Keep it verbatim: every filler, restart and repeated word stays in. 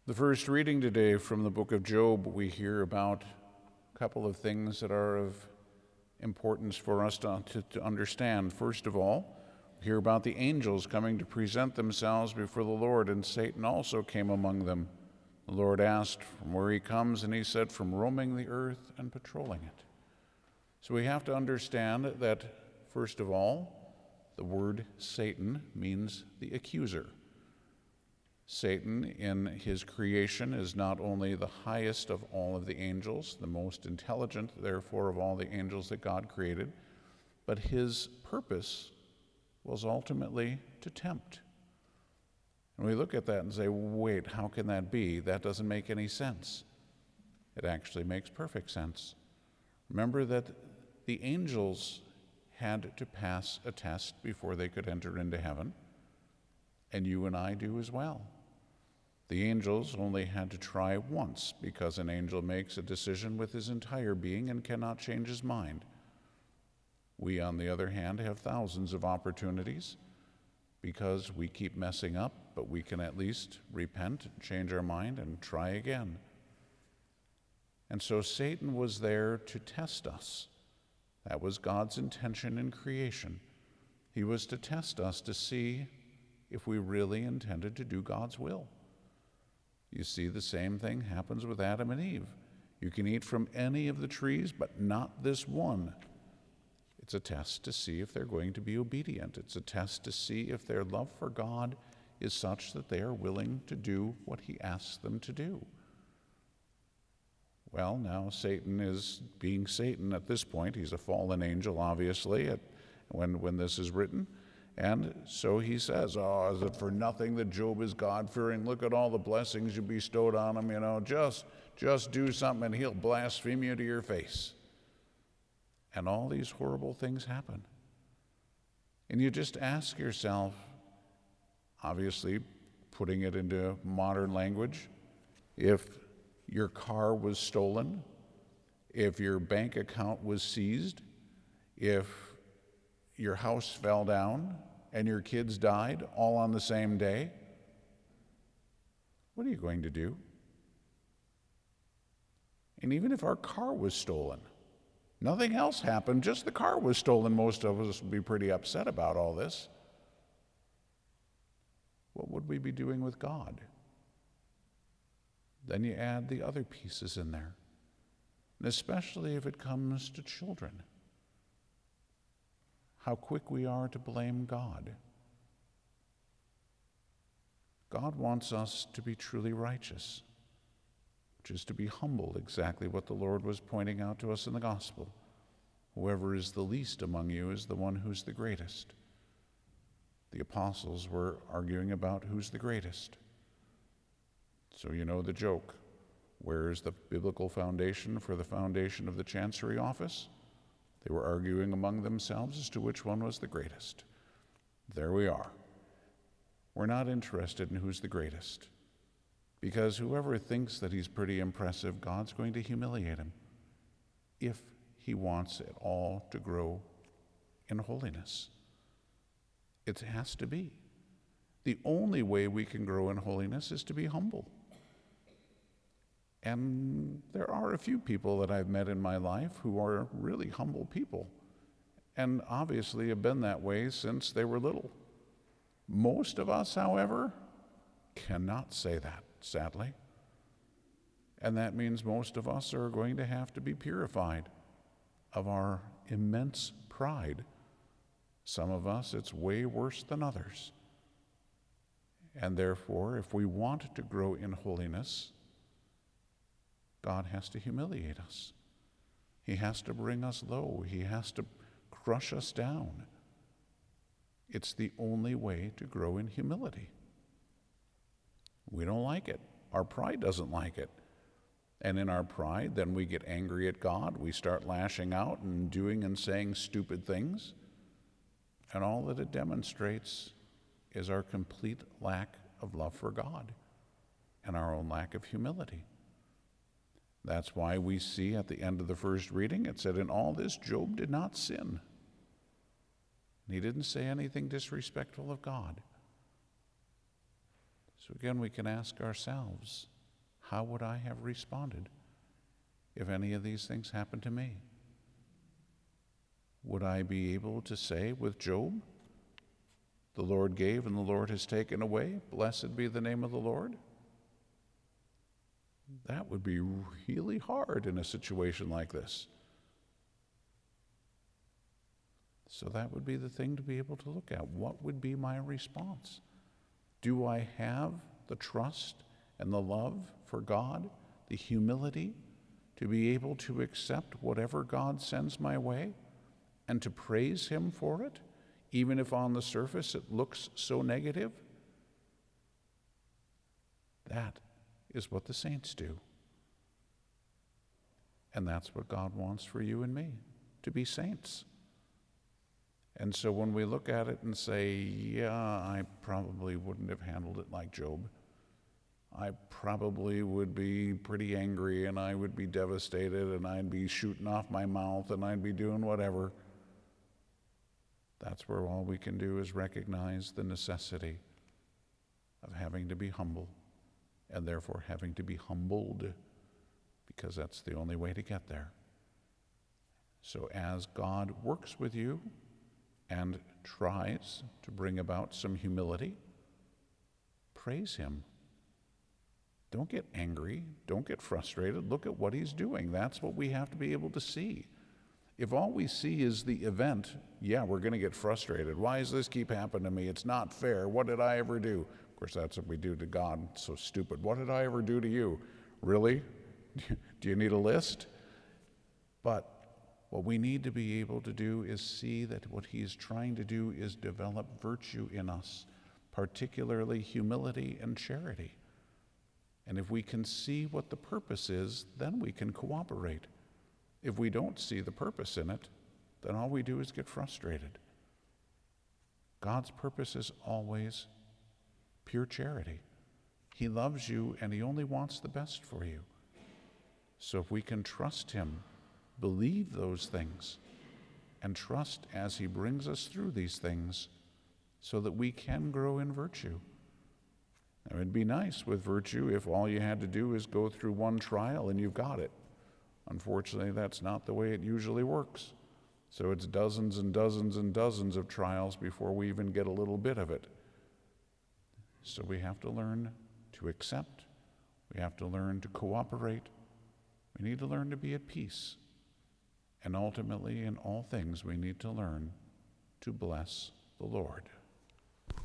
The first reading today from the book of Job, we hear about a couple of things that are of importance for us to, to, to understand. First of all, we hear about the angels coming to present themselves before the Lord, and Satan also came among them. The Lord asked from where he comes, and he said, from roaming the earth and patrolling it. So we have to understand that, first of all, the word Satan means the accuser. Satan, in his creation, is not only the highest of all of the angels, the most intelligent, therefore, of all the angels that God created, but his purpose was ultimately to tempt. And we look at that and say, wait, how can that be? That doesn't make any sense. It actually makes perfect sense. Remember that the angels had to pass a test before they could enter into heaven, and you and I do as well. The angels only had to try once, because an angel makes a decision with his entire being and cannot change his mind. We, on the other hand, have thousands of opportunities because we keep messing up, but we can at least repent, change our mind, and try again. And so Satan was there to test us. That was God's intention in creation. He was to test us to see if we really intended to do God's will. You see, the same thing happens with Adam and Eve. You can eat from any of the trees, but not this one. It's a test to see if they're going to be obedient. It's a test to see if their love for God is such that they are willing to do what he asks them to do. Well, now Satan is being Satan at this point. He's a fallen angel, obviously, at, when, when this is written. And so he says, oh, is it for nothing that Job is God-fearing? Look at all the blessings you bestowed on him, you know, just, just do something and he'll blaspheme you to your face. And all these horrible things happen. And you just ask yourself, obviously putting it into modern language, if your car was stolen, if your bank account was seized, if your house fell down and your kids died all on the same day, what are you going to do? And even if our car was stolen, nothing else happened, just the car was stolen, most of us would be pretty upset about all this. What would we be doing with God? Then you add the other pieces in there, and especially if it comes to children. How quick we are to blame God. God wants us to be truly righteous, which is to be humble, exactly what the Lord was pointing out to us in the gospel. Whoever is the least among you is the one who's the greatest. The apostles were arguing about who's the greatest. So you know the joke. Where is the biblical foundation for the foundation of the Chancery office? They were arguing among themselves as to which one was the greatest. There we are. We're not interested in who's the greatest, because whoever thinks that he's pretty impressive, God's going to humiliate him if he wants it all to grow in holiness. It has to be. The only way we can grow in holiness is to be humble. And there are a few people that I've met in my life who are really humble people, and obviously have been that way since they were little. Most of us, however, cannot say that, sadly. And that means most of us are going to have to be purified of our immense pride. Some of us, it's way worse than others. And therefore, if we want to grow in holiness, God has to humiliate us. He has to bring us low. He has to crush us down. It's the only way to grow in humility. We don't like it. Our pride doesn't like it. And in our pride, then we get angry at God. We start lashing out and doing and saying stupid things. And all that it demonstrates is our complete lack of love for God and our own lack of humility. That's why we see at the end of the first reading, it said, in all this, Job did not sin. And he didn't say anything disrespectful of God. So again, we can ask ourselves, how would I have responded if any of these things happened to me? Would I be able to say with Job, the Lord gave and the Lord has taken away, blessed be the name of the Lord? That would be really hard in a situation like this. So that would be the thing to be able to look at. What would be my response? Do I have the trust and the love for God, the humility to be able to accept whatever God sends my way and to praise Him for it, even if on the surface it looks so negative? That is what the saints do. And that's what God wants for you and me, to be saints. And so when we look at it and say, yeah, I probably wouldn't have handled it like Job. I probably would be pretty angry and I would be devastated and I'd be shooting off my mouth and I'd be doing whatever. That's where all we can do is recognize the necessity of having to be humble and therefore having to be humbled, because that's the only way to get there. So as God works with you and tries to bring about some humility, praise Him. Don't get angry. Don't get frustrated. Look at what He's doing. That's what we have to be able to see. If all we see is the event, yeah, we're going to get frustrated. Why does this keep happening to me? It's not fair. What did I ever do? Of course, that's what we do to God. It's so stupid. What did I ever do to you? Really? Do you need a list? But what we need to be able to do is see that what He's trying to do is develop virtue in us, particularly humility and charity. And if we can see what the purpose is, then we can cooperate. If we don't see the purpose in it, then all we do is get frustrated. God's purpose is always pure charity. He loves you and He only wants the best for you. So if we can trust Him, believe those things, and trust as He brings us through these things so that we can grow in virtue. Now, it'd be nice with virtue if all you had to do is go through one trial and you've got it. Unfortunately, that's not the way it usually works. So it's dozens and dozens and dozens of trials before we even get a little bit of it. So we have to learn to accept. We have to learn to cooperate. We need to learn to be at peace. And ultimately, in all things, we need to learn to bless the Lord.